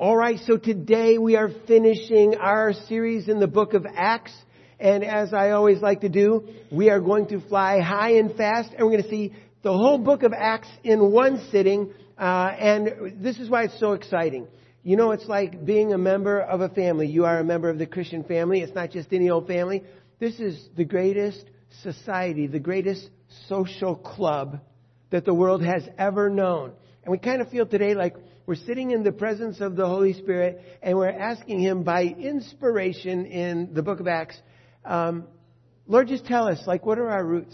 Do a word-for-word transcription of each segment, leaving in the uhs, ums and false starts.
All right, so today we are finishing our series in the book of Acts. And as I always like to do, we are going to fly high and fast. And we're going to see the whole book of Acts in one sitting. Uh, and this is why it's so exciting. You know, it's like being a member of a family. You are a member of the Christian family. It's not just any old family. This is the greatest society, the greatest social club that the world has ever known. And we kind of feel today like we're sitting in the presence of the Holy Spirit and we're asking Him by inspiration in the book of Acts, um, Lord, just tell us, like, what are our roots?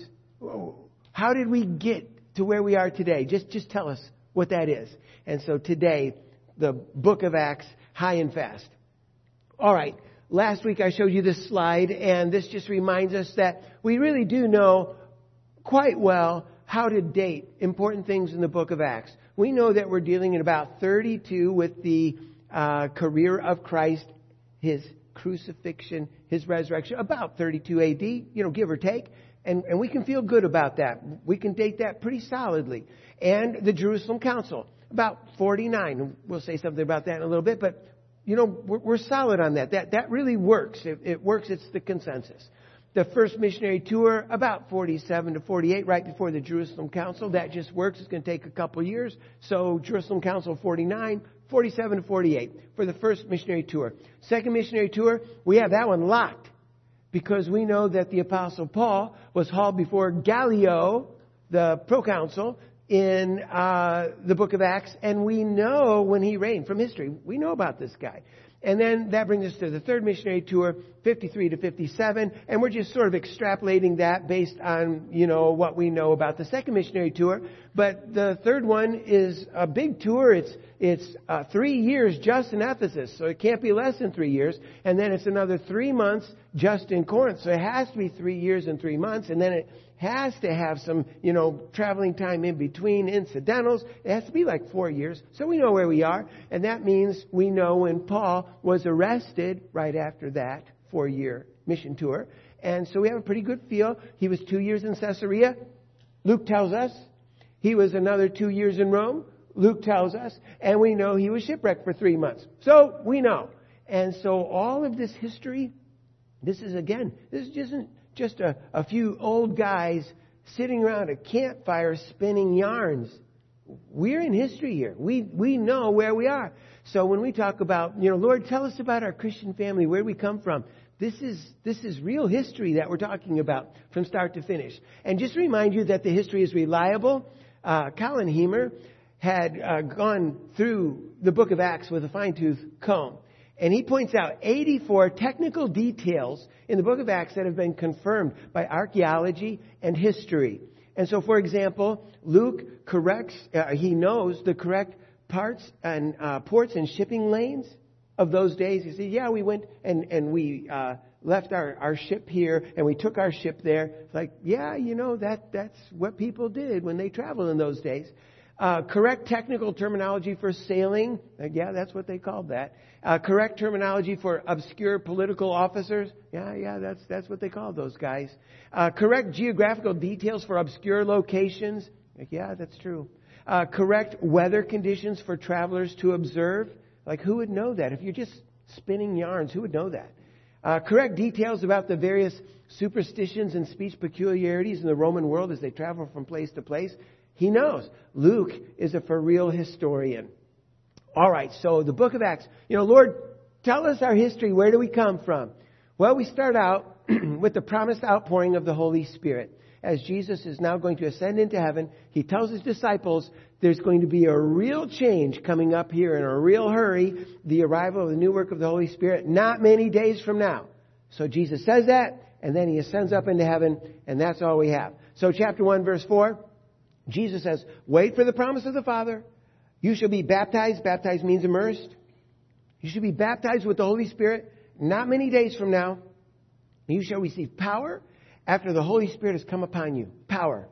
How did we get to where we are today? Just, just tell us what that is. And so today, the book of Acts, high and fast. All right. Last week I showed you this slide, and this just reminds us that we really do know quite well how to date important things in the book of Acts. We know that we're dealing in about thirty-two with the uh, career of Christ, His crucifixion, His resurrection, about thirty-two A D, you know, give or take. And, and we can feel good about that. We can date that pretty solidly. And the Jerusalem Council, about forty-nine. We'll say something about that in a little bit, but you know, we're, we're solid on that. That that really works. It, it works. It's the consensus. The first missionary tour, about forty-seven to forty-eight, right before the Jerusalem Council. That just works. It's going to take a couple years. So Jerusalem Council forty-nine, forty-seven to forty-eight for the first missionary tour. Second missionary tour, we have that one locked because we know that the Apostle Paul was hauled before Gallio, the proconsul, in uh, the book of Acts, and we know when he reigned from history. We know about this guy. And then that brings us to the third missionary tour, fifty-three to fifty-seven, and we're just sort of extrapolating that based on, you know, what we know about the second missionary tour. But the third one is a big tour. It's it's uh, three years just in Ephesus, so it can't be less than three years. And then it's another three months just in Corinth, so it has to be three years and three months. And then it has to have some, you know, traveling time in between, incidentals. It has to be like four years. So we know where we are. And that means we know when Paul was arrested right after that four-year mission tour. And so we have a pretty good feel. He was two years in Caesarea. Luke tells us. He was another two years in Rome. Luke tells us. And we know he was shipwrecked for three months. So we know. And so all of this history, this is, again, this isn't just a, a few old guys sitting around a campfire spinning yarns. We're in history here. We we know where we are. So when we talk about, you know, Lord, tell us about our Christian family, where we come from. This is this is real history that we're talking about from start to finish. And just to remind you that the history is reliable. Uh, Colin Heemer had uh, gone through the book of Acts with a fine-tooth comb. And he points out eighty-four technical details in the book of Acts that have been confirmed by archaeology and history. And so, for example, Luke corrects, uh, he knows the correct parts and uh, ports and shipping lanes of those days. He said, yeah, we went and, and we uh, left our, our ship here and we took our ship there. It's like, yeah, you know, that that's what people did when they traveled in those days. Uh, correct technical terminology for sailing. Uh, yeah, that's what they called that. Uh, correct terminology for obscure political officers. Yeah, yeah, that's that's what they called those guys. Uh, correct geographical details for obscure locations. Like, yeah, that's true. Uh, correct weather conditions for travelers to observe. Like, who would know that? If you're just spinning yarns, who would know that? Uh, correct details about the various superstitions and speech peculiarities in the Roman world as they travel from place to place. He knows. Luke is a for real historian. All right, so the book of Acts. You know, Lord, tell us our history. Where do we come from? Well, we start out with the promised outpouring of the Holy Spirit. As Jesus is now going to ascend into heaven, He tells His disciples there's going to be a real change coming up here in a real hurry. The arrival of the new work of the Holy Spirit, not many days from now. So Jesus says that, and then He ascends up into heaven, and that's all we have. So chapter one, verse four. Jesus says, wait for the promise of the Father. You shall be baptized. Baptized means immersed. You shall be baptized with the Holy Spirit not many days from now. You shall receive power after the Holy Spirit has come upon you. Power.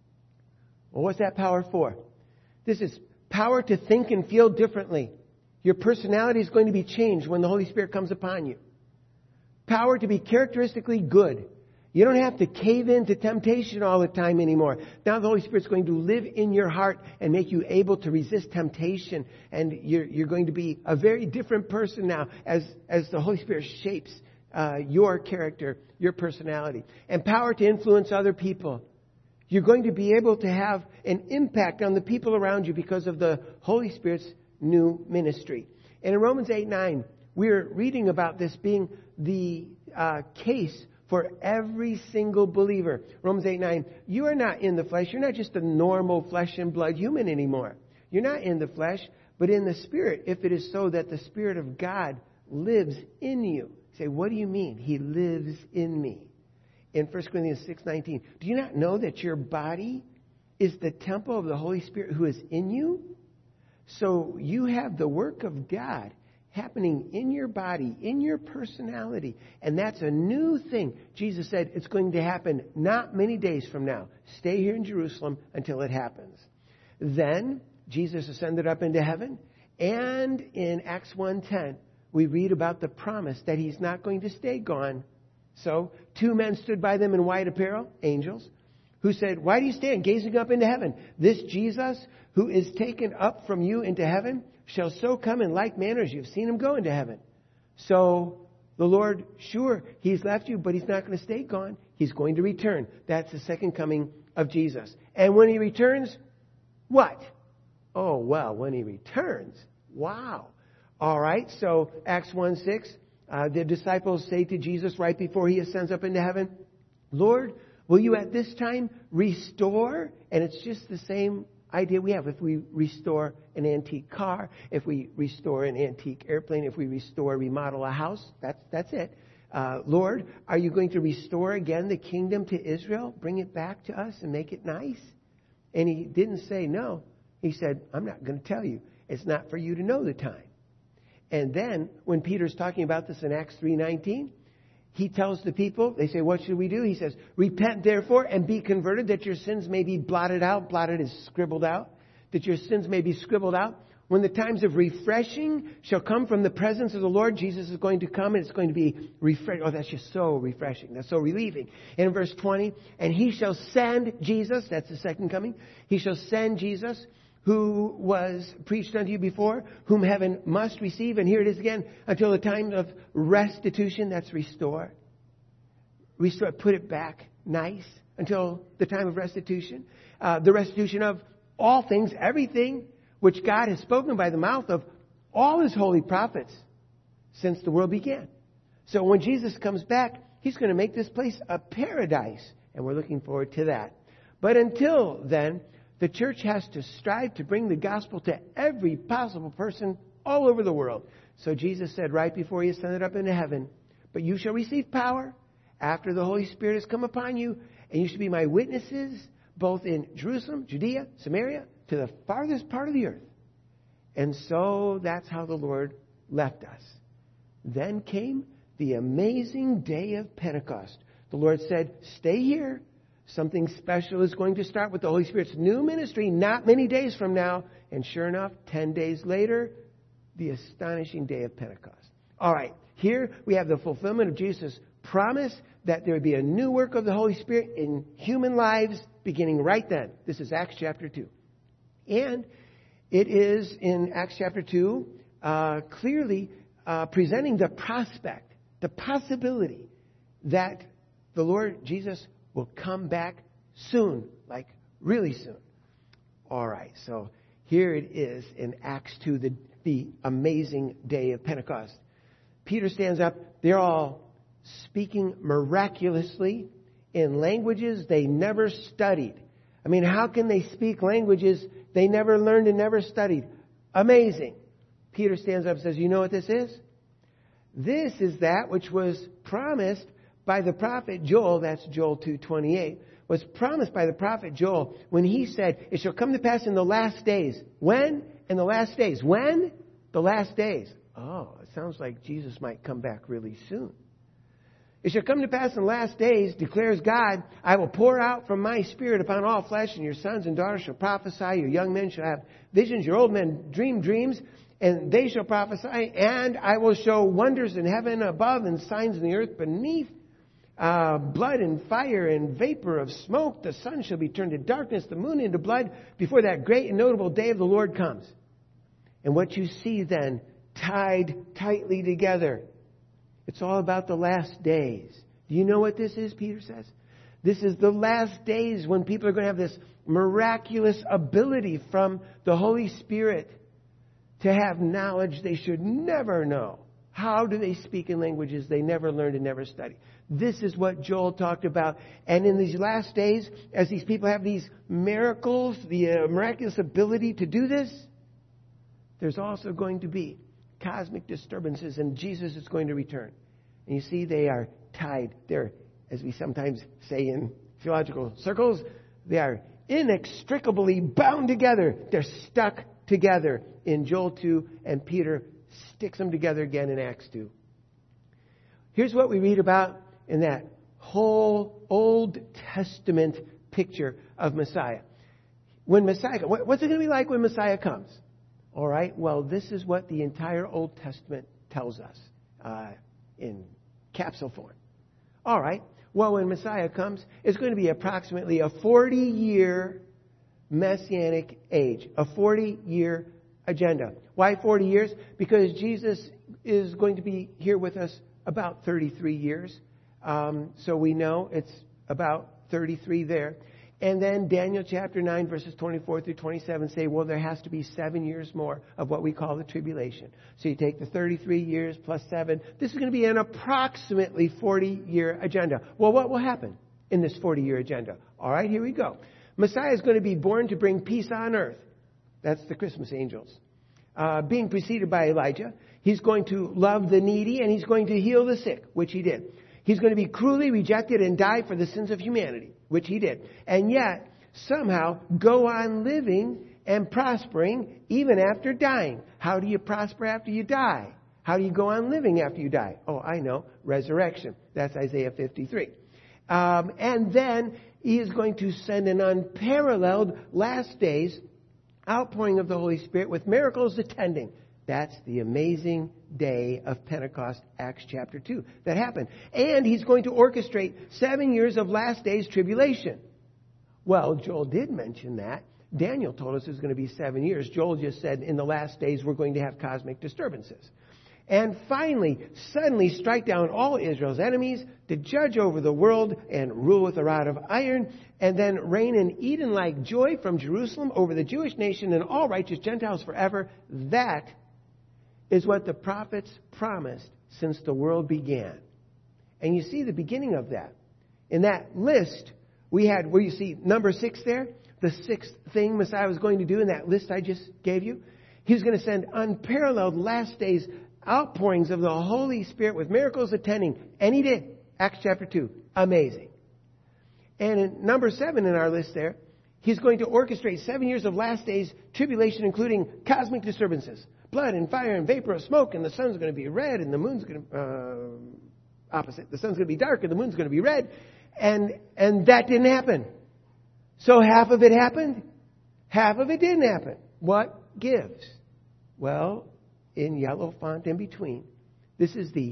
Well, what's that power for? This is power to think and feel differently. Your personality is going to be changed when the Holy Spirit comes upon you. Power to be characteristically good. You don't have to cave into temptation all the time anymore. Now the Holy Spirit's going to live in your heart and make you able to resist temptation. And you're, you're going to be a very different person now as, as the Holy Spirit shapes uh, your character, your personality. And power to influence other people. You're going to be able to have an impact on the people around you because of the Holy Spirit's new ministry. And in Romans eight nine, we're reading about this being the uh, case for every single believer. Romans eight nine, you are not in the flesh. You're not just a normal flesh and blood human anymore. You're not in the flesh, but in the Spirit, if it is so that the Spirit of God lives in you. You say, what do you mean? He lives in me. In First Corinthians six nineteen, do you not know that your body is the temple of the Holy Spirit who is in you? So you have the work of God happening in your body, in your personality. And that's a new thing. Jesus said it's going to happen not many days from now. Stay here in Jerusalem until it happens. Then Jesus ascended up into heaven. And in Acts one ten, we read about the promise that he's not going to stay gone. So two men stood by them in white apparel, angels, who said, why do you stand gazing up into heaven? This Jesus who is taken up from you into heaven shall so come in like manner as you've seen him go into heaven. So the Lord, sure, he's left you, but he's not going to stay gone. He's going to return. That's the second coming of Jesus. And when he returns, what? Oh, well, when he returns, wow. All right, so Acts one six, uh, the disciples say to Jesus right before he ascends up into heaven, Lord, will you at this time restore? And it's just the same idea we have. If we restore an antique car, if we restore an antique airplane, if we restore, remodel a house, that's that's it. Uh, Lord, are you going to restore again the kingdom to Israel? Bring it back to us and make it nice? And he didn't say no. He said, I'm not going to tell you. It's not for you to know the time. And then when Peter's talking about this in Acts three nineteen, he tells the people, they say, what should we do? He says, repent therefore and be converted that your sins may be blotted out. Blotted is scribbled out. That your sins may be scribbled out. When the times of refreshing shall come from the presence of the Lord, Jesus is going to come and it's going to be refreshing. Oh, that's just so refreshing. That's so relieving. And in verse twenty, and he shall send Jesus, that's the second coming. He shall send Jesus, who was preached unto you before, whom heaven must receive. And here it is again, until the time of restitution, that's restore. Restore, put it back nice until the time of restitution. Uh, the restitution of all things, everything which God has spoken by the mouth of all his holy prophets since the world began. So when Jesus comes back, he's going to make this place a paradise. And we're looking forward to that. But until then, the church has to strive to bring the gospel to every possible person all over the world. So Jesus said right before he ascended up into heaven, but you shall receive power after the Holy Spirit has come upon you, and you shall be my witnesses both in Jerusalem, Judea, Samaria, to the farthest part of the earth. And so that's how the Lord left us. Then came the amazing day of Pentecost. The Lord said, stay here. Something special is going to start with the Holy Spirit's new ministry not many days from now. And sure enough, ten days later, the astonishing day of Pentecost. All right, here we have the fulfillment of Jesus' promise that there would be a new work of the Holy Spirit in human lives beginning right then. This is Acts chapter two. And it is in Acts chapter two uh, clearly uh, presenting the prospect, the possibility that the Lord Jesus will come back soon, like really soon. All right, so here it is in Acts two, the, the amazing day of Pentecost. Peter stands up. They're all speaking miraculously in languages they never studied. I mean, how can they speak languages they never learned and never studied? Amazing. Peter stands up and says, you know what this is? This is that which was promised by the prophet Joel, that's Joel two twenty-eight, was promised by the prophet Joel when he said, it shall come to pass in the last days. When? In the last days. When? The last days. Oh, it sounds like Jesus might come back really soon. It shall come to pass in the last days, declares God, I will pour out from my spirit upon all flesh, and your sons and daughters shall prophesy, your young men shall have visions, your old men dream dreams, and they shall prophesy, and I will show wonders in heaven above and signs in the earth beneath, uh, blood and fire and vapor of smoke. The sun shall be turned to darkness, the moon into blood, before that great and notable day of the Lord comes. And what you see then, tied tightly together, it's all about the last days. Do you know what this is, Peter says? This is the last days when people are going to have this miraculous ability from the Holy Spirit to have knowledge they should never know. How do they speak in languages they never learned and never studied? This is what Joel talked about. And in these last days, as these people have these miracles, the uh, miraculous ability to do this, there's also going to be cosmic disturbances, and Jesus is going to return. And you see, they are tied. They're, as we sometimes say in theological circles, they are inextricably bound together. They're stuck together in Joel two, and Peter sticks them together again in Acts two. Here's what we read about in that whole Old Testament picture of Messiah. When Messiah, what's it going to be like when Messiah comes? All right, well, this is what the entire Old Testament tells us uh, in capsule form. All right, well, when Messiah comes, it's going to be approximately a forty-year Messianic age, a forty-year agenda. Why forty years? Because Jesus is going to be here with us about thirty-three years. Um, so we know it's about thirty-three there. And then Daniel chapter nine, verses twenty-four through twenty-seven say, well, there has to be seven years more of what we call the tribulation. So you take the thirty-three years plus seven. This is going to be an approximately forty-year agenda. Well, what will happen in this forty-year agenda? All right, here we go. Messiah is going to be born to bring peace on earth. That's the Christmas angels. Uh, being preceded by Elijah. He's going to love the needy, and he's going to heal the sick, which he did. He's going to be cruelly rejected and die for the sins of humanity, which he did. And yet, somehow, go on living and prospering even after dying. How do you prosper after you die? How do you go on living after you die? Oh, I know. Resurrection. That's Isaiah fifty-three. Um, and then he is going to send an unparalleled last days outpouring of the Holy Spirit with miracles attending. That's the amazing day of Pentecost, Acts chapter two, that happened. And he's going to orchestrate seven years of last days tribulation. Well, Joel did mention that. Daniel told us it was going to be seven years. Joel just said in the last days we're going to have cosmic disturbances. And finally, suddenly strike down all Israel's enemies, to judge over the world and rule with a rod of iron, and then reign in Eden-like joy from Jerusalem over the Jewish nation and all righteous Gentiles forever. That is what the prophets promised since the world began. And you see the beginning of that. In that list, we had, where you see number six there, the sixth thing Messiah was going to do in that list I just gave you. He was going to send unparalleled last days outpourings of the Holy Spirit with miracles attending. And he did. Acts chapter two. Amazing. And in number seven in our list there, he's going to orchestrate seven years of last days tribulation, including cosmic disturbances. Blood and fire and vapor of smoke, and the sun's going to be red, and the moon's going to, uh, opposite. The sun's going to be dark, and the moon's going to be red. And, and that didn't happen. So half of it happened. Half of it didn't happen. What gives? Well, in yellow font in between, this is the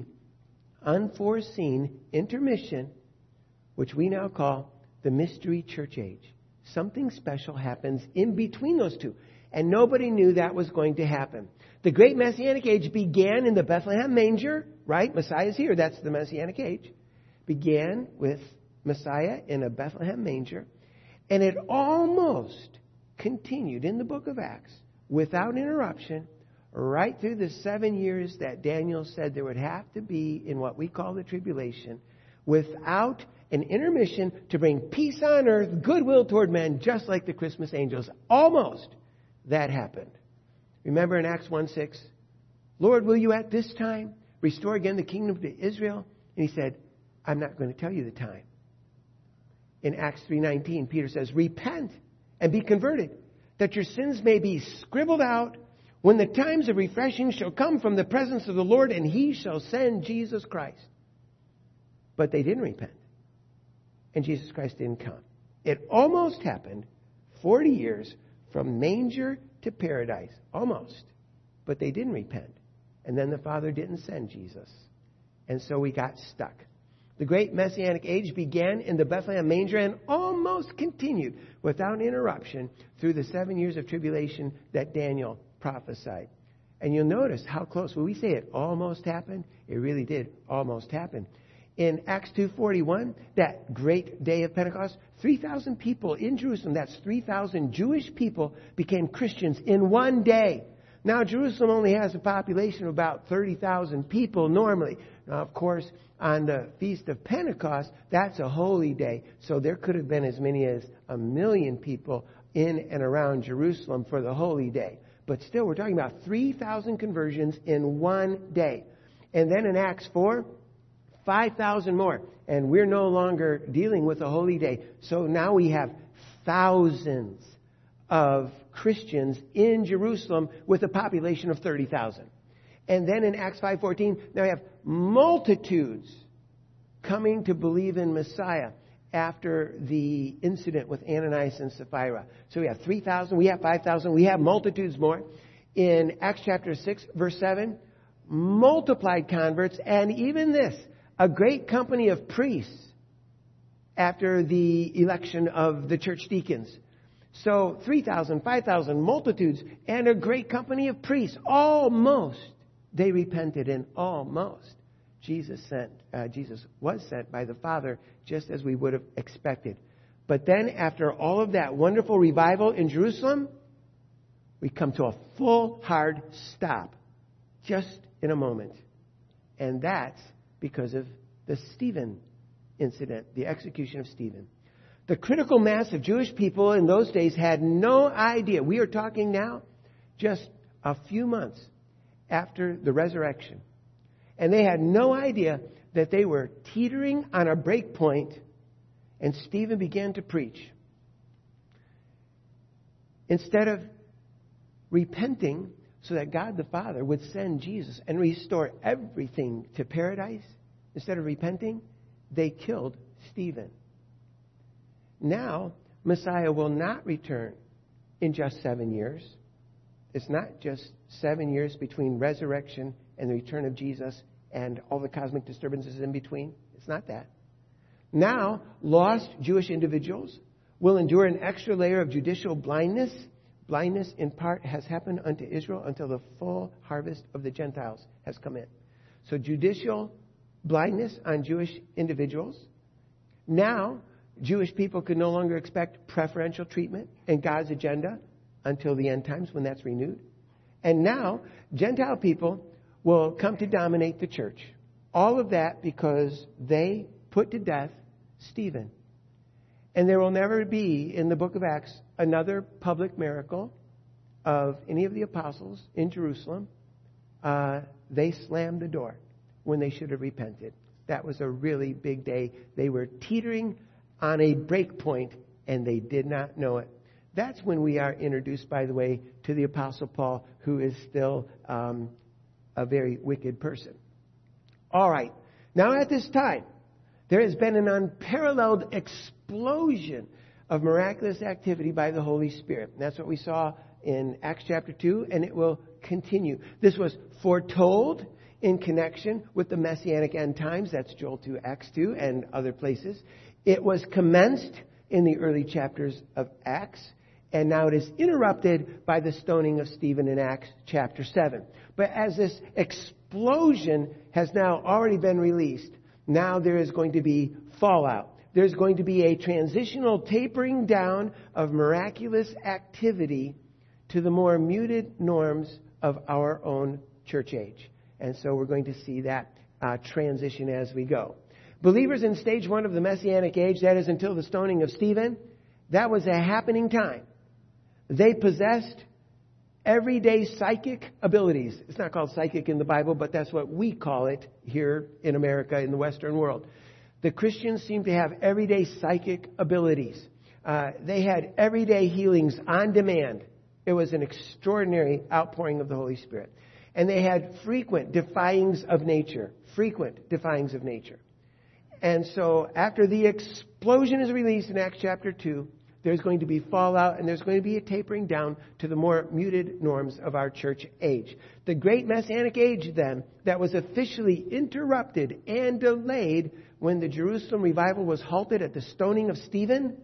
unforeseen intermission, which we now call the mystery church age. Something special happens in between those two. And nobody knew that was going to happen. The great Messianic age began in the Bethlehem manger, right? Messiah is here. That's the Messianic age. Began with Messiah in a Bethlehem manger. And it almost continued in the book of Acts without interruption right through the seven years that Daniel said there would have to be in what we call the tribulation, without an intermission, to bring peace on earth, goodwill toward men, just like the Christmas angels. Almost. That happened. Remember in Acts one six, Lord, will you at this time restore again the kingdom to Israel? And he said, I'm not going to tell you the time. In Acts three nineteen, Peter says, repent and be converted, that your sins may be scribbled out, when the times of refreshing shall come from the presence of the Lord, and he shall send Jesus Christ. But they didn't repent. And Jesus Christ didn't come. It almost happened forty years from manger to paradise. Almost. But they didn't repent. And then the Father didn't send Jesus. And so we got stuck. The great Messianic age began in the Bethlehem manger and almost continued without interruption through the seven years of tribulation that Daniel prophesied. And you'll notice how close. When we say it almost happened, it really did almost happen. In Acts two forty-one, that great day of Pentecost, three thousand people in Jerusalem, that's three thousand Jewish people, became Christians in one day. Now, Jerusalem only has a population of about thirty thousand people normally. Now, of course, on the Feast of Pentecost, that's a holy day. So there could have been as many as a million people in and around Jerusalem for the holy day. But still, we're talking about three thousand conversions in one day. And then in Acts four, five thousand more. And we're no longer dealing with a holy day. So now we have thousands of Christians in Jerusalem with a population of thirty thousand. And then in Acts five fourteen, now we have multitudes coming to believe in Messiah after the incident with Ananias and Sapphira. So we have three thousand, we have five thousand, we have multitudes more. In Acts chapter six, verse seven, multiplied converts, and even this, a great company of priests after the election of the church deacons. So three thousand, five thousand, multitudes, and a great company of priests. Almost they repented, and almost Jesus sent. Uh, Jesus was sent by the Father, just as we would have expected. But then, after all of that wonderful revival in Jerusalem, we come to a full, hard stop, just in a moment, and that's because of the Stephen incident, the execution of Stephen. The critical mass of Jewish people in those days had no idea. We are talking now just a few months after the resurrection. And they had no idea that they were teetering on a break point, and Stephen began to preach. Instead of repenting so that God the Father would send Jesus and restore everything to paradise, instead of repenting, they killed Stephen. Now, Messiah will not return in just seven years. It's not just seven years between resurrection and the return of Jesus and all the cosmic disturbances in between. It's not that. Now, lost Jewish individuals will endure an extra layer of judicial blindness. Blindness, in part, has happened unto Israel until the full harvest of the Gentiles has come in. So judicial blindness on Jewish individuals. Now, Jewish people could no longer expect preferential treatment in God's agenda until the end times, when that's renewed. And now, Gentile people will come to dominate the church. All of that because they put to death Stephen. And there will never be, in the book of Acts, another public miracle of any of the apostles in Jerusalem. Uh, they slammed the door when they should have repented. That was a really big day. They were teetering on a break point, and they did not know it. That's when we are introduced, by the way, to the Apostle Paul, who is still um, a very wicked person. All right. Now at this time, there has been an unparalleled explosion of miraculous activity by the Holy Spirit. And that's what we saw in Acts chapter two, and it will continue. This was foretold in connection with the Messianic end times. That's Joel two, Acts two, and other places. It was commenced in the early chapters of Acts, and now it is interrupted by the stoning of Stephen in Acts chapter seven. But as this explosion has now already been released, now there is going to be fallout. There's going to be a transitional tapering down of miraculous activity to the more muted norms of our own church age. And so we're going to see that uh, transition as we go. Believers in stage one of the Messianic age, that is until the stoning of Stephen, that was a happening time. They possessed everyday psychic abilities. It's not called psychic in the Bible, but that's what we call it here in America, in the Western world. The Christians seem to have everyday psychic abilities. Uh, they had everyday healings on demand. It was an extraordinary outpouring of the Holy Spirit. And they had frequent defyings of nature. Frequent defyings of nature. And so after the explosion is released in Acts chapter two, there's going to be fallout, and there's going to be a tapering down to the more muted norms of our church age. The great Messianic age, then, that was officially interrupted and delayed when the Jerusalem revival was halted at the stoning of Stephen,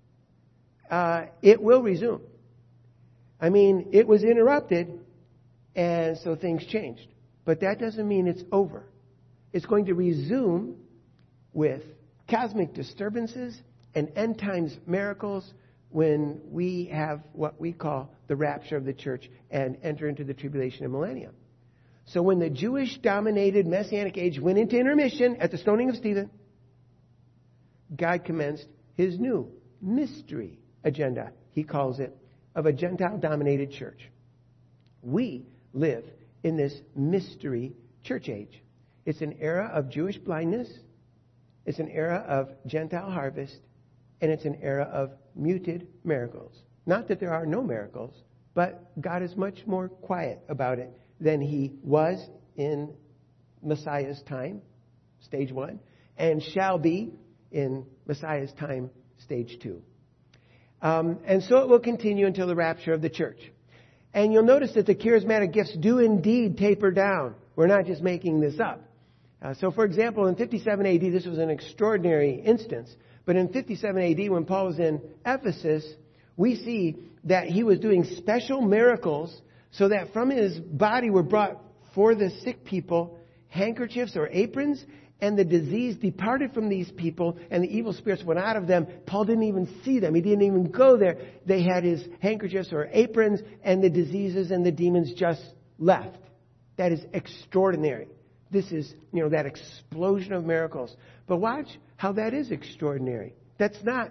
uh, it will resume. I mean, it was interrupted, and so things changed. But that doesn't mean it's over. It's going to resume with cosmic disturbances and end times miracles when we have what we call the rapture of the church and enter into the tribulation and millennium. So when the Jewish-dominated Messianic age went into intermission at the stoning of Stephen, God commenced his new mystery agenda, he calls it, of a Gentile-dominated church. We live in this mystery church age. It's an era of Jewish blindness, it's an era of Gentile harvest, and it's an era of muted miracles. Not that there are no miracles, but God is much more quiet about it than he was in Messiah's time, stage one, and shall be in Messiah's time, stage two. Um, and so it will continue until the rapture of the church. And you'll notice that the charismatic gifts do indeed taper down. We're not just making this up. Uh, so, for example, in fifty-seven A D, this was an extraordinary instance. But in fifty-seven A D, when Paul was in Ephesus, we see that he was doing special miracles so that from his body were brought for the sick people handkerchiefs or aprons, and the disease departed from these people, and the evil spirits went out of them. Paul didn't even see them. He didn't even go there. They had his handkerchiefs or aprons, and the diseases and the demons just left. That is extraordinary. This is, you know, that explosion of miracles. But watch how that is extraordinary. That's not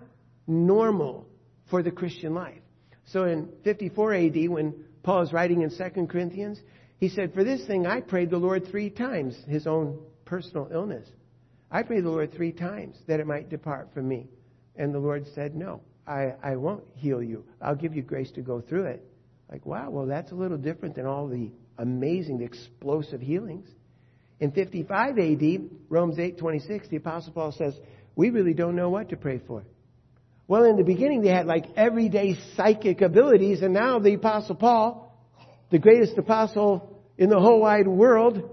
normal for the Christian life. So in fifty-four A D, when Paul is writing in Second Corinthians, he said, "For this thing I prayed the Lord three times," his own personal illness. "I prayed the Lord three times that it might depart from me." And the Lord said, "No, I, I won't heal you. I'll give you grace to go through it." Like, wow, well, that's a little different than all the amazing, the explosive healings. In fifty-five A D, Romans eight twenty-six, the Apostle Paul says, "We really don't know what to pray for." Well, in the beginning, they had like everyday psychic abilities, and now the Apostle Paul, the greatest apostle in the whole wide world,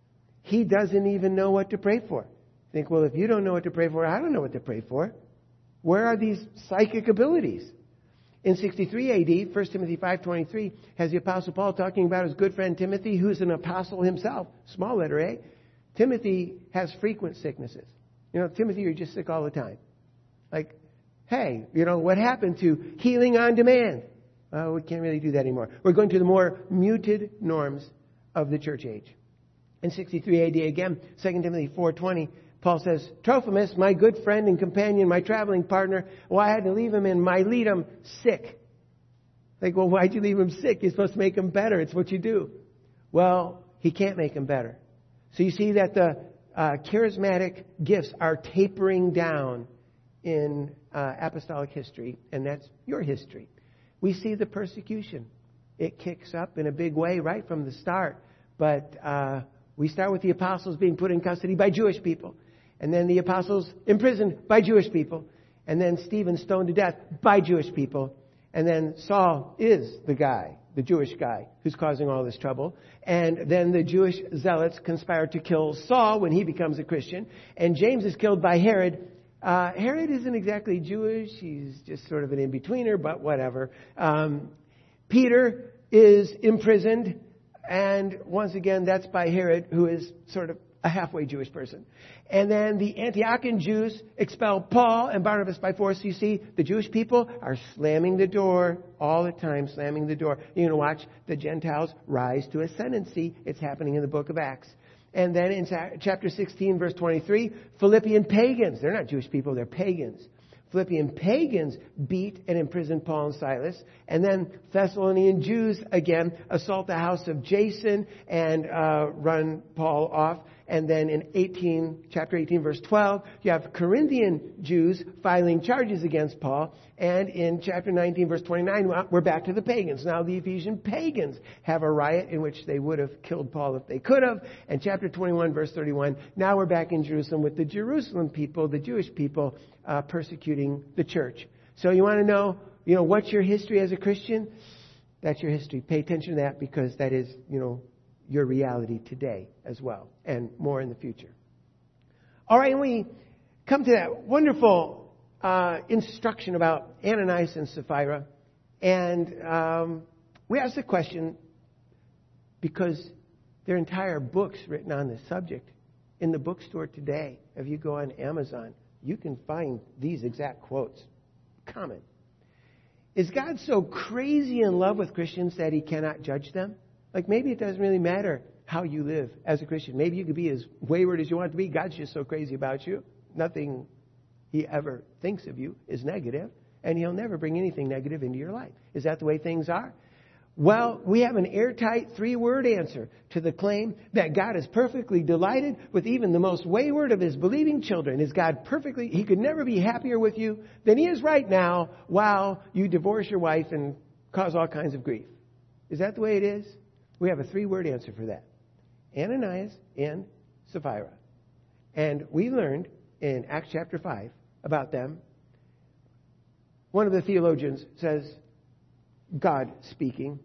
he doesn't even know what to pray for. Think, well, if you don't know what to pray for, I don't know what to pray for. Where are these psychic abilities? In sixty-three A D, First Timothy five twenty-three, has the Apostle Paul talking about his good friend Timothy, who's an apostle himself, small letter A. Timothy has frequent sicknesses. You know, Timothy, you're just sick all the time. Like, hey, you know, what happened to healing on demand? Well, we can't really do that anymore. We're going to the more muted norms of the church age. In sixty-three A D again, Second Timothy four twenty, Paul says, "Trophimus, my good friend and companion, my traveling partner, well, I had to leave him in Miletum sick." Like, well, why'd you leave him sick? You're supposed to make him better. It's what you do. Well, he can't make him better. So you see that the uh, charismatic gifts are tapering down in uh, apostolic history, and that's your history. We see the persecution. It kicks up in a big way right from the start. But uh, we start with the apostles being put in custody by Jewish people. And then the apostles imprisoned by Jewish people. And then Stephen stoned to death by Jewish people. And then Saul is the guy, the Jewish guy, who's causing all this trouble. And then the Jewish zealots conspire to kill Saul when he becomes a Christian. And James is killed by Herod. Uh, Herod isn't exactly Jewish. He's just sort of an in-betweener, but whatever. Um, Peter is imprisoned. And once again, that's by Herod, who is sort of a halfway Jewish person. And then the Antiochian Jews expel Paul and Barnabas by force. You see, the Jewish people are slamming the door all the time, slamming the door. You're going to watch the Gentiles rise to ascendancy. It's happening in the book of Acts. And then in chapter sixteen, verse twenty-three, Philippian pagans. They're not Jewish people, they're pagans. Philippian pagans beat and imprison Paul and Silas. And then Thessalonian Jews, again, assault the house of Jason and uh, run Paul off. And then in eighteen, chapter eighteen, verse twelve, you have Corinthian Jews filing charges against Paul. And in chapter nineteen, verse twenty-nine, we're back to the pagans. Now the Ephesian pagans have a riot in which they would have killed Paul if they could have. And chapter twenty-one, verse thirty-one, now we're back in Jerusalem with the Jerusalem people, the Jewish people, uh, persecuting the church. So you want to know, you know, what's your history as a Christian? That's your history. Pay attention to that because that is, you know, your reality today as well, and more in the future. All right, and we come to that wonderful uh, instruction about Ananias and Sapphira. And um, we ask the question because there are entire books written on this subject. In the bookstore today, if you go on Amazon, you can find these exact quotes. Common. Is God so crazy in love with Christians that he cannot judge them? Like maybe it doesn't really matter how you live as a Christian. Maybe you could be as wayward as you want to be. God's just so crazy about you. Nothing he ever thinks of you is negative, and he'll never bring anything negative into your life. Is that the way things are? Well, we have an airtight three-word answer to the claim that God is perfectly delighted with even the most wayward of his believing children. Is God perfectly, he could never be happier with you than he is right now while you divorce your wife and cause all kinds of grief. Is that the way it is? We have a three-word answer for that. Ananias and Sapphira. And we learned in Acts chapter five about them. One of the theologians says, God speaking,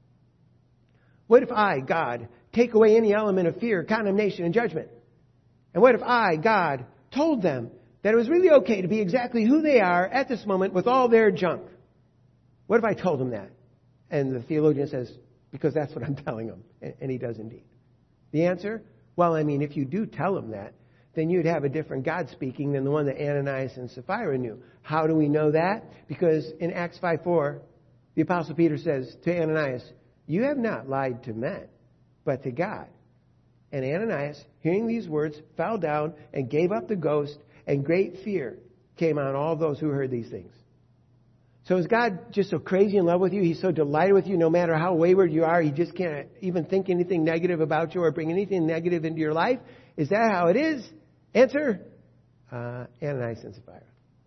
what if I, God, take away any element of fear, condemnation, and judgment? And what if I, God, told them that it was really okay to be exactly who they are at this moment with all their junk? What if I told them that? And the theologian says, because that's what I'm telling them. And he does indeed. The answer? Well, I mean, if you do tell them that, then you'd have a different God speaking than the one that Ananias and Sapphira knew. How do we know that? Because in Acts five four, the Apostle Peter says to Ananias, you have not lied to men, but to God. And Ananias, hearing these words, fell down and gave up the ghost, and great fear came on all those who heard these things. So is God just so crazy in love with you? He's so delighted with you no matter how wayward you are. He just can't even think anything negative about you or bring anything negative into your life. Is that how it is? Answer, uh, Ananias and Sapphira.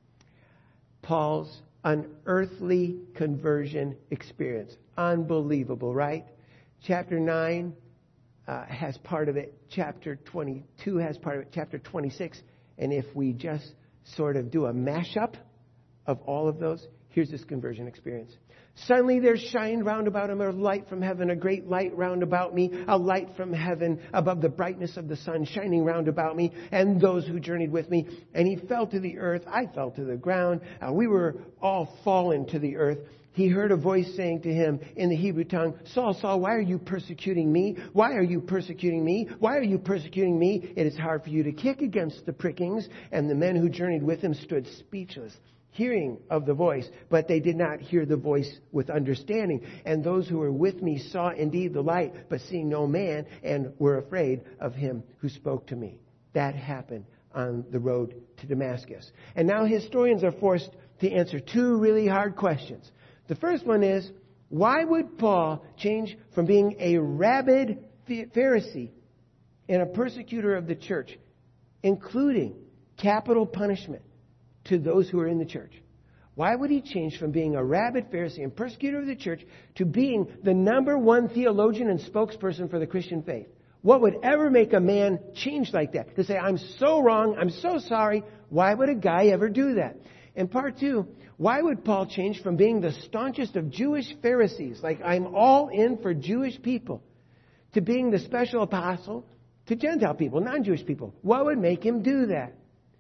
Paul's unearthly conversion experience. Unbelievable, right? Chapter nine uh, has part of it. Chapter twenty-two has part of it. Chapter twenty-six. And if we just sort of do a mashup of all of those, here's this conversion experience. Suddenly there shined round about him a light from heaven, a great light round about me, a light from heaven above the brightness of the sun shining round about me and those who journeyed with me. And he fell to the earth. I fell to the ground. Uh, we were all fallen to the earth. He heard a voice saying to him in the Hebrew tongue, Saul, Saul, why are you persecuting me? Why are you persecuting me? Why are you persecuting me? It is hard for you to kick against the prickings. And the men who journeyed with him stood speechless, hearing of the voice, but they did not hear the voice with understanding. And those who were with me saw indeed the light, but seeing no man, and were afraid of him who spoke to me. That happened on the road to Damascus. And now historians are forced to answer two really hard questions. The first one is, why would Paul change from being a rabid Pharisee and a persecutor of the church, including capital punishment, to those who are in the church? Why would he change from being a rabid Pharisee and persecutor of the church to being the number one theologian and spokesperson for the Christian faith? What would ever make a man change like that? To say, I'm so wrong, I'm so sorry. Why would a guy ever do that? And part two, why would Paul change from being the staunchest of Jewish Pharisees, like I'm all in for Jewish people, to being the special apostle to Gentile people, non-Jewish people? What would make him do that?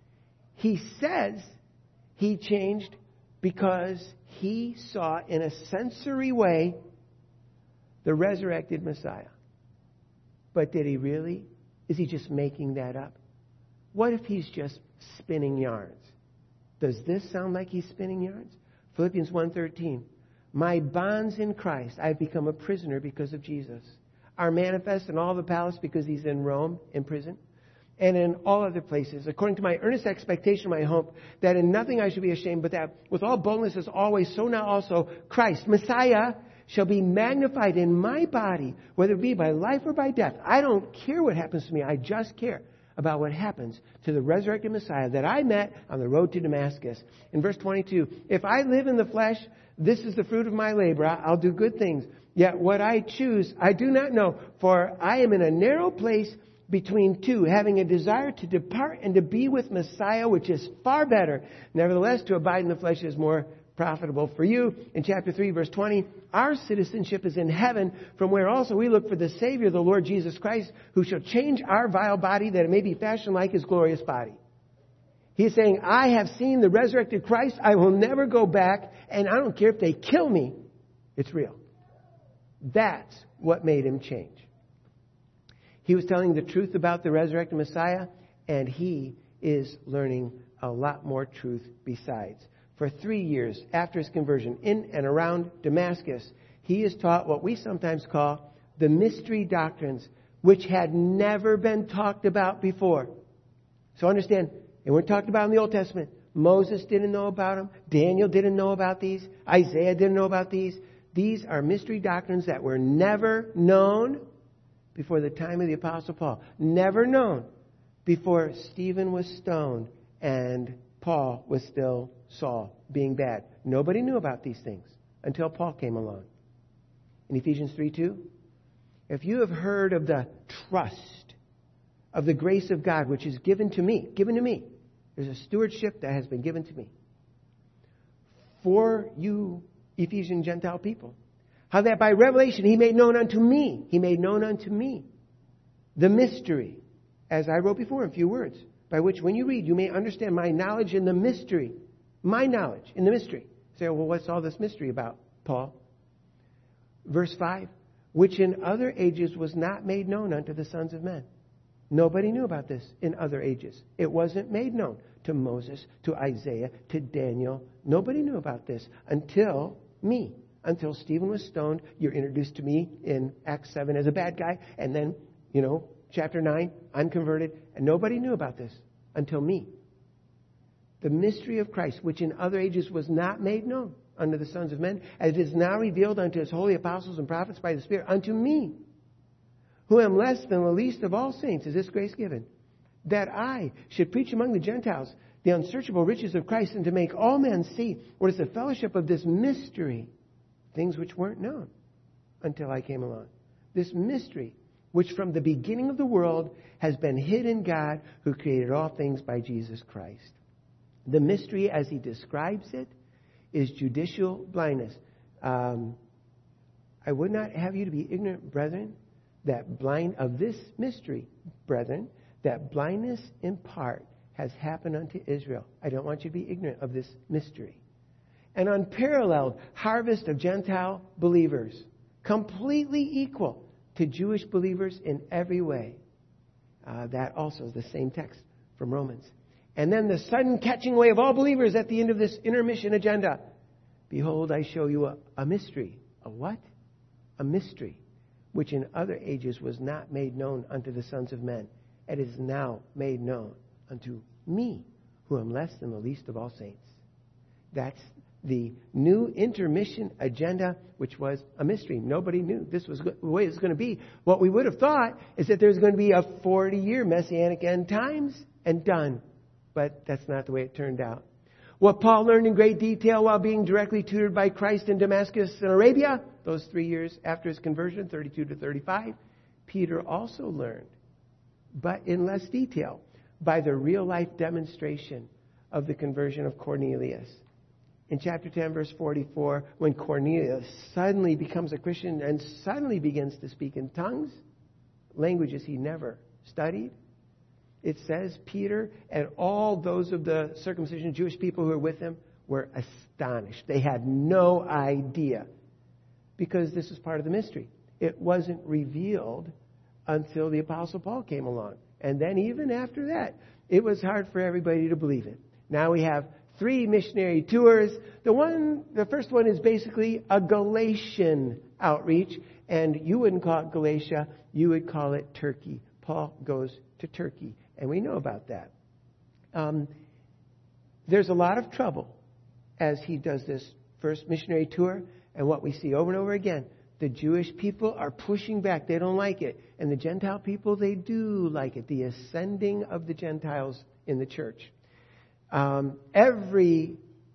He says he changed because he saw in a sensory way the resurrected Messiah. But did he really? Is he just making that up? What if he's just spinning yarns? Does this sound like he's spinning yarns? Philippians one thirteen. My bonds in Christ, I have become a prisoner because of Jesus, are manifest in all the palace because he's in Rome in prison, and in all other places, according to my earnest expectation, my hope, that in nothing I should be ashamed, but that with all boldness as always, so now also Christ, Messiah, shall be magnified in my body, whether it be by life or by death. I don't care what happens to me. I just care about what happens to the resurrected Messiah that I met on the road to Damascus. In verse twenty-two, if I live in the flesh, this is the fruit of my labor. I'll do good things. Yet what I choose, I do not know, for I am in a narrow place between two, having a desire to depart and to be with Messiah, which is far better. Nevertheless, to abide in the flesh is more profitable for you. In chapter three, verse twenty, our citizenship is in heaven, from where also we look for the Savior, the Lord Jesus Christ, who shall change our vile body that it may be fashioned like his glorious body. He's saying, I have seen the resurrected Christ. I will never go back, and I don't care if they kill me. It's real. That's what made him change. He was telling the truth about the resurrected Messiah, and he is learning a lot more truth besides. For three years after his conversion, in and around Damascus, he is taught what we sometimes call the mystery doctrines, which had never been talked about before. So understand, they weren't talked about in the Old Testament. Moses didn't know about them. Daniel didn't know about these. Isaiah didn't know about these. These are mystery doctrines that were never known before the time of the Apostle Paul. Never known before Stephen was stoned and Paul was still Saul, being bad. Nobody knew about these things until Paul came along. In Ephesians three two, if you have heard of the trust of the grace of God, which is given to me, given to me, there's a stewardship that has been given to me for you, Ephesian Gentile people. How that by revelation he made known unto me, he made known unto me the mystery, as I wrote before in few words, by which when you read, you may understand my knowledge in the mystery. My knowledge in the mystery. Say, well, what's all this mystery about, Paul? Verse five, which in other ages was not made known unto the sons of men. Nobody knew about this in other ages. It wasn't made known to Moses, to Isaiah, to Daniel. Nobody knew about this until me. Until Stephen was stoned. You're introduced to me in Acts seven as a bad guy. And then, you know, chapter nine, I'm converted. And nobody knew about this until me. The mystery of Christ, which in other ages was not made known unto the sons of men, as it is now revealed unto his holy apostles and prophets by the Spirit, unto me, who am less than the least of all saints, is this grace given, that I should preach among the Gentiles the unsearchable riches of Christ, and to make all men see what is the fellowship of this mystery, things which weren't known until I came along. This mystery, which from the beginning of the world has been hid in God, who created all things by Jesus Christ. The mystery, as he describes it, is judicial blindness. Um, I would not have you to be ignorant, brethren, that blind of this mystery, brethren, that blindness in part has happened unto Israel. I don't want you to be ignorant of this mystery. An unparalleled harvest of Gentile believers, completely equal to Jewish believers in every way. Uh, that also is the same text from Romans. And then the sudden catching away of all believers at the end of this intermission agenda. Behold, I show you a, a mystery. A what? A mystery, which in other ages was not made known unto the sons of men. It is now made known unto me, who am less than the least of all saints. That's the new intermission agenda, which was a mystery. Nobody knew this was the way it was going to be. What we would have thought is that there's going to be a forty-year messianic end times and done. But that's not the way it turned out. What Paul learned in great detail while being directly tutored by Christ in Damascus and Arabia, those three years after his conversion, thirty-two to thirty-five, Peter also learned, but in less detail, by the real-life demonstration of the conversion of Cornelius. In chapter ten, verse forty-four, when Cornelius suddenly becomes a Christian and suddenly begins to speak in tongues, languages he never studied, it says Peter and all those of the circumcision Jewish people who were with him were astonished. They had no idea, because this is part of the mystery. It wasn't revealed until the Apostle Paul came along. And then even after that, it was hard for everybody to believe it. Now we have three missionary tours. The one, the first one is basically a Galatian outreach, and you wouldn't call it Galatia, you would call it Turkey. Paul goes to Turkey, and we know about that. Um, there's a lot of trouble as he does this first missionary tour, and what we see over and over again, the Jewish people are pushing back. They don't like it. And the Gentile people, they do like it. The ascending of the Gentiles in the church. Um, every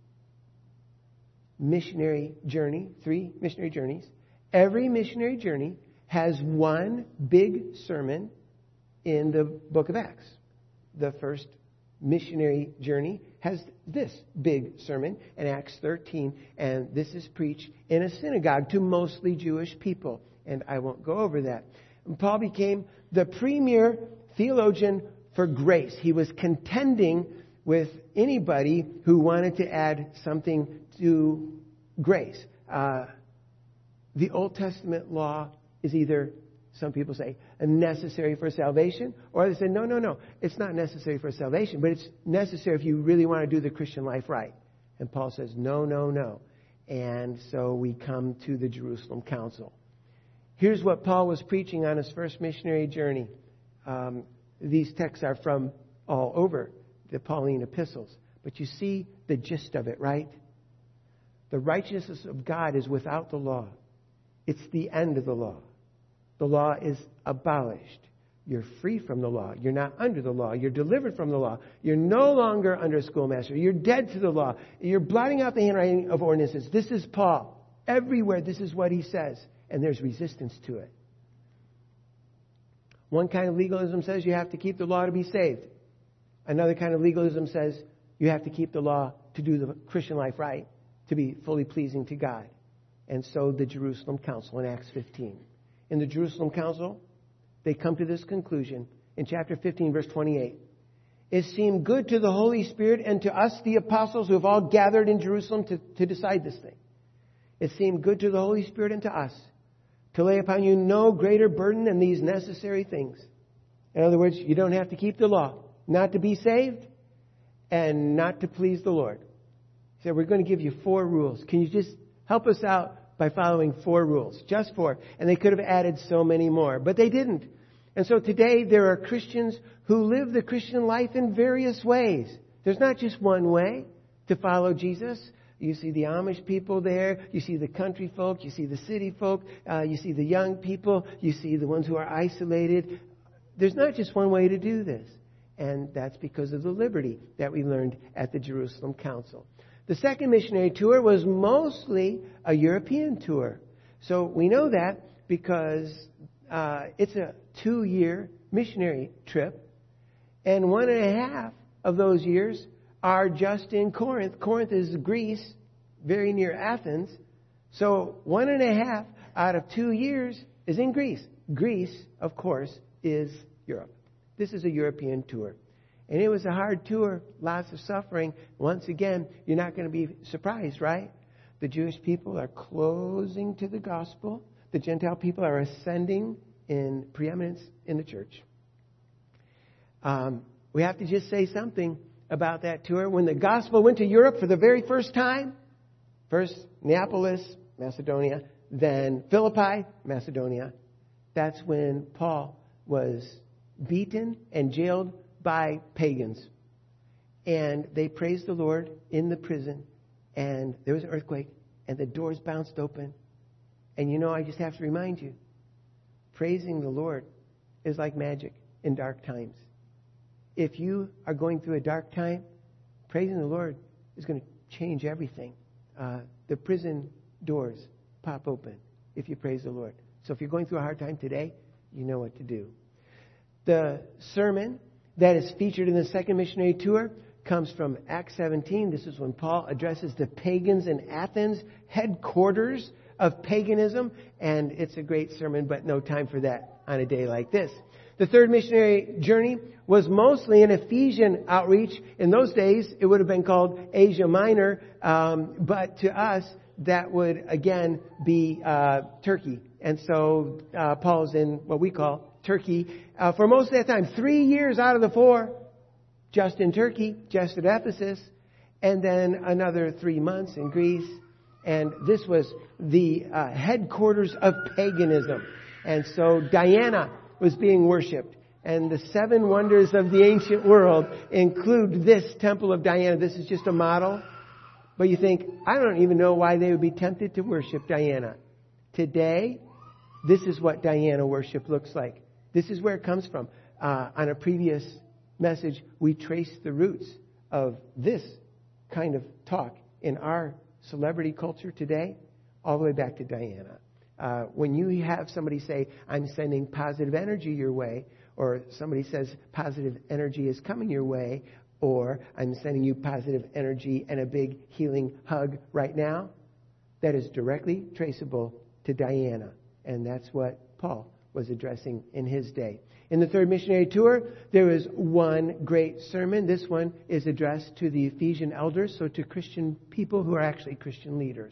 missionary journey, three missionary journeys, every missionary journey has one big sermon in the book of Acts. The first missionary journey has this big sermon in Acts thirteen, and this is preached in a synagogue to mostly Jewish people. And I won't go over that. And Paul became the premier theologian for grace. He was contending with anybody who wanted to add something to grace. Uh, the Old Testament law is either, some people say, necessary for salvation, or they say, no, no, no, it's not necessary for salvation, but it's necessary if you really want to do the Christian life right. And Paul says, no, no, no. And so we come to the Jerusalem Council. Here's what Paul was preaching on his first missionary journey. Um, these texts are from all over the Pauline epistles. But you see the gist of it, right? The righteousness of God is without the law. It's the end of the law. The law is abolished. You're free from the law. You're not under the law. You're delivered from the law. You're no longer under a schoolmaster. You're dead to the law. You're blotting out the handwriting of ordinances. This is Paul. Everywhere, this is what he says. And there's resistance to it. One kind of legalism says you have to keep the law to be saved. Another kind of legalism says you have to keep the law to do the Christian life right, to be fully pleasing to God. And so the Jerusalem Council in Acts fifteen. In the Jerusalem Council, they come to this conclusion in chapter fifteen, verse twenty-eight. It seemed good to the Holy Spirit and to us, the apostles who have all gathered in Jerusalem to, to decide this thing. It seemed good to the Holy Spirit and to us to lay upon you no greater burden than these necessary things. In other words, you don't have to keep the law, not to be saved and not to please the Lord. He said, we're going to give you four rules. Can you just help us out by following four rules? Just four. And they could have added so many more, but they didn't. And so today there are Christians who live the Christian life in various ways. There's not just one way to follow Jesus. You see the Amish people there. You see the country folk. You see the city folk. Uh, you see the young people. You see the ones who are isolated. There's not just one way to do this. And that's because of the liberty that we learned at the Jerusalem Council. The second missionary tour was mostly a European tour. So we know that because uh, it's a two-year missionary trip. And one and a half of those years are just in Corinth. Corinth is Greece, very near Athens. So one and a half out of two years is in Greece. Greece, of course, is Europe. This is a European tour. And it was a hard tour, lots of suffering. Once again, you're not going to be surprised, right? The Jewish people are closing to the gospel. The Gentile people are ascending in preeminence in the church. Um, we have to just say something about that tour. When the gospel went to Europe for the very first time, first Neapolis, Macedonia, then Philippi, Macedonia, that's when Paul was beaten and jailed by pagans. And they praised the Lord in the prison, and there was an earthquake, and the doors bounced open. And you know, I just have to remind you, praising the Lord is like magic in dark times. If you are going through a dark time, praising the Lord is going to change everything. Uh, the prison doors pop open if you praise the Lord. So if you're going through a hard time today, you know what to do. The sermon that is featured in the second missionary tour comes from Acts seventeen. This is when Paul addresses the pagans in Athens, headquarters of paganism. And it's a great sermon, but no time for that on a day like this. The third missionary journey was mostly an Ephesian outreach. In those days, it would have been called Asia Minor. Um, but to us, that would, again, be uh, Turkey. And so uh, Paul's in what we call Turkey uh, for most of that time. Three years out of the four, just in Turkey, just at Ephesus. And then another three months in Greece. And this was the uh, headquarters of paganism. And so Diana was being worshipped. And the seven wonders of the ancient world include this temple of Diana. This is just a model. But you think, I don't even know why they would be tempted to worship Diana. Today, this is what Diana worship looks like. This is where it comes from. Uh, on a previous message, we traced the roots of this kind of talk in our celebrity culture today, all the way back to Diana. Uh, when you have somebody say, I'm sending positive energy your way, or somebody says positive energy is coming your way, or I'm sending you positive energy and a big healing hug right now, that is directly traceable to Diana. And that's what Paul was addressing in his day. In the third missionary tour, there was one great sermon. This one is addressed to the Ephesian elders, so to Christian people who are actually Christian leaders.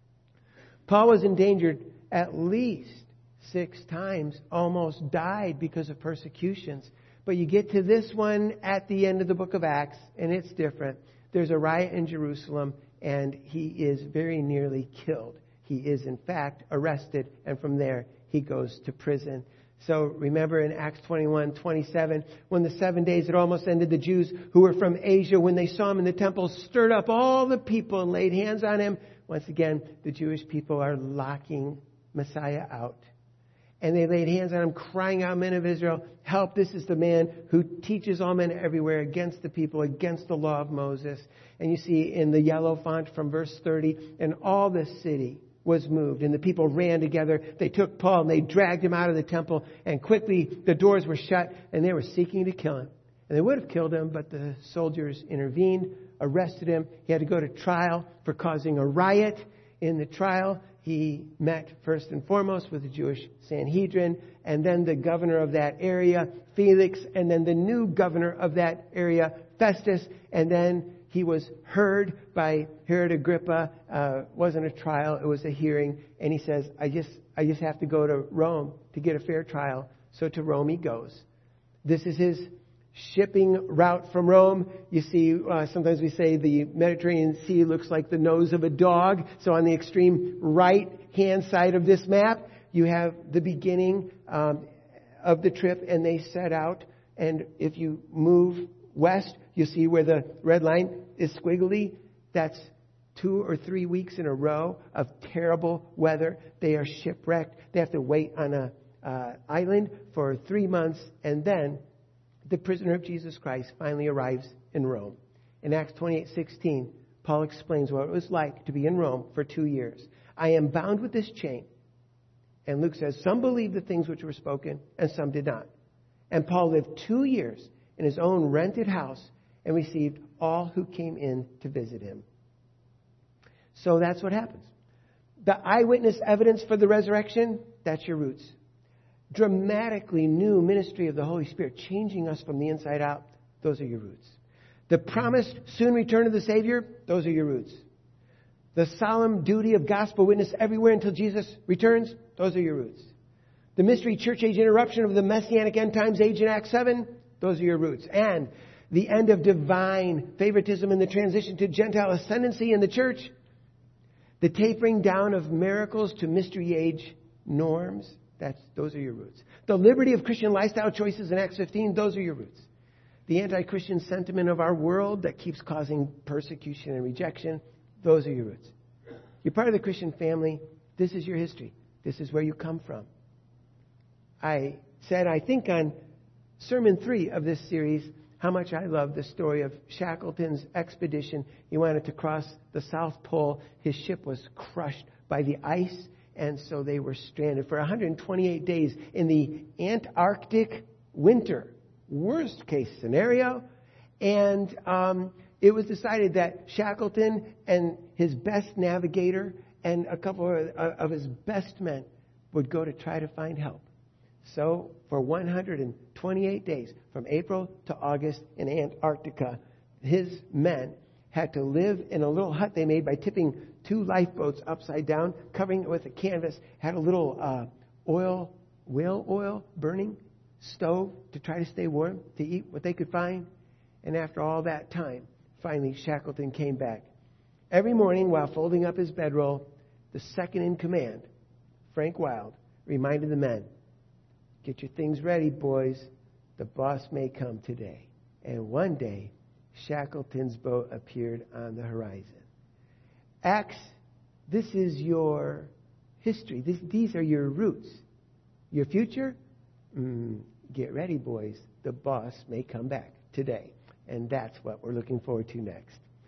Paul was endangered at least six times, almost died because of persecutions. But you get to this one at the end of the book of Acts, and it's different. There's a riot in Jerusalem, and he is very nearly killed. He is, in fact, arrested, and from there, he goes to prison. So remember in Acts twenty-one twenty-seven, when the seven days had almost ended, the Jews who were from Asia, when they saw him in the temple, stirred up all the people and laid hands on him. Once again, the Jewish people are locking Messiah out. And they laid hands on him, crying out, "Men of Israel, help. This is the man who teaches all men everywhere against the people, against the law of Moses." And you see in the yellow font from verse thirty, "And all the city was moved, and the people ran together. They took Paul and they dragged him out of the temple, and quickly the doors were shut, and they were seeking to kill him. And they would have killed him, but the soldiers intervened, arrested him. He had to go to trial for causing a riot. In the trial, he met first and foremost with the Jewish Sanhedrin, and then the governor of that area, Felix, and then the new governor of that area, Festus, and then he was heard by Herod Agrippa. Uh, wasn't a trial, it was a hearing. And he says, I just, I just have to go to Rome to get a fair trial. So to Rome he goes. This is his shipping route from Rome. You see, uh, sometimes we say the Mediterranean Sea looks like the nose of a dog. So on the extreme right-hand side of this map, you have the beginning um, of the trip, and they set out. And if you move west, you see where the red line is squiggly. That's two or three weeks in a row of terrible weather. They are shipwrecked. They have to wait on a uh, island for three months, and then the prisoner of Jesus Christ finally arrives in Rome. In Acts twenty-eight sixteen, Paul explains what it was like to be in Rome for two years. I am bound with this chain. And Luke says, some believed the things which were spoken, and some did not. And Paul lived two years in his own rented house and received all who came in to visit him. So that's what happens. The eyewitness evidence for the resurrection, that's your roots. Dramatically new ministry of the Holy Spirit, changing us from the inside out, those are your roots. The promised soon return of the Savior, those are your roots. The solemn duty of gospel witness everywhere until Jesus returns, those are your roots. The mystery church age interruption of the messianic end times age in Acts seven, those are your roots. And the end of divine favoritism and the transition to Gentile ascendancy in the church. The tapering down of miracles to mystery age norms. That's, those are your roots. The liberty of Christian lifestyle choices in Acts fifteen, those are your roots. The anti-Christian sentiment of our world that keeps causing persecution and rejection, those are your roots. You're part of the Christian family. This is your history. This is where you come from. I said, I think on sermon three of this series, how much I love the story of Shackleton's expedition. He wanted to cross the South Pole. His ship was crushed by the ice, and so they were stranded for one hundred twenty-eight days in the Antarctic winter. Worst case scenario. And um, it was decided that Shackleton and his best navigator and a couple of, of his best men would go to try to find help. So for one hundred twenty-eight days, from April to August in Antarctica, his men had to live in a little hut they made by tipping two lifeboats upside down, covering it with a canvas, had a little uh, oil, whale oil burning stove to try to stay warm, to eat what they could find. And after all that time, finally Shackleton came back. Every morning while folding up his bedroll, the second in command, Frank Wild, reminded the men, get your things ready, boys. The boss may come today. And one day, Shackleton's boat appeared on the horizon. Acts, this is your history. This, these are your roots. Your future? Mm, get ready, boys. The boss may come back today. And that's what we're looking forward to next.